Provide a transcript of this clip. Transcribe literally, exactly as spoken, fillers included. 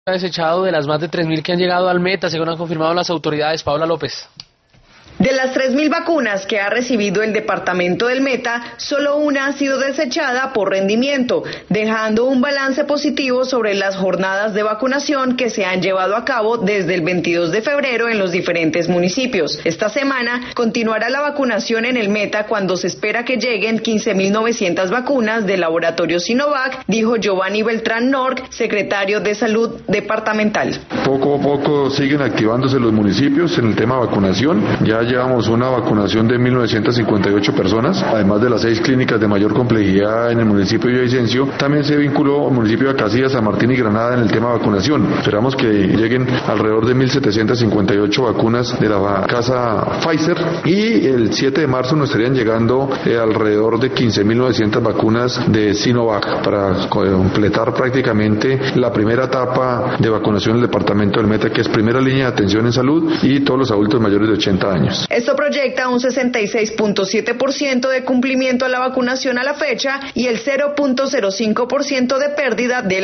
Desechado de las más de tres mil que han llegado al Meta, según han confirmado las autoridades. Paola López. De las tres mil vacunas que ha recibido el departamento del Meta, solo una ha sido desechada por rendimiento, dejando un balance positivo sobre las jornadas de vacunación que se han llevado a cabo desde el veintidós de febrero en los diferentes municipios. Esta semana continuará la vacunación en el Meta cuando se espera que lleguen quince mil novecientas vacunas del laboratorio Sinovac, dijo Giovanni Beltrán Norc, secretario de Salud departamental. Poco a poco siguen activándose los municipios en el tema de vacunación. Ya llevamos una vacunación de mil novecientas cincuenta y ocho personas, además de las seis clínicas de mayor complejidad en el municipio de Villavicencio. También se vinculó al municipio de Casillas, San Martín y Granada en el tema de vacunación. Esperamos que lleguen alrededor de mil setecientas cincuenta y ocho vacunas de la casa Pfizer y el siete de marzo nos estarían llegando eh, alrededor de quince mil novecientas vacunas de Sinovac para completar prácticamente la primera etapa de vacunación del departamento del Meta, que es primera línea de atención en salud y todos los adultos mayores de ochenta años. Esto proyecta un sesenta y seis punto siete por ciento de cumplimiento a la vacunación a la fecha y el cero punto cero cinco por ciento de pérdida de